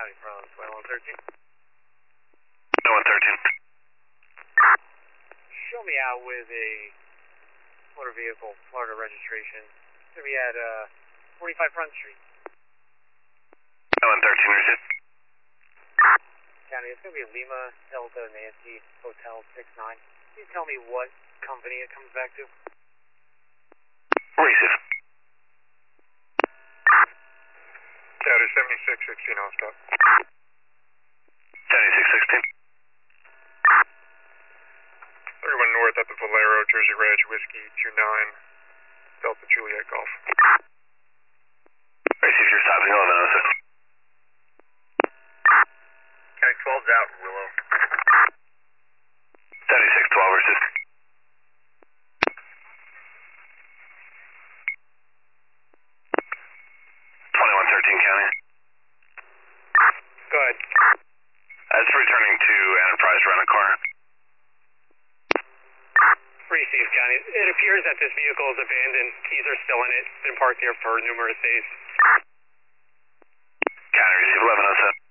County from 2113. 2113. Show me out with a motor vehicle, Florida registration. It's going to be at 45 Front Street. 2113, received. County, it's going to be Lima Delta Nancy Hotel 69. Can you tell me what company it comes back to? Receive. County 7616, I'll stop. 7616. 31 North up in Valero, Jersey Reg, Whiskey 29, Delta Juliet Golf. Receive your stopping 1106. County 12's out, Willow. 7612, receive. 2113, County. Go ahead. As returning to Enterprise, rent a car. Receive, County. It appears that this vehicle is abandoned. Keys are still in it. It's been parked here for numerous days. County, receive 1107.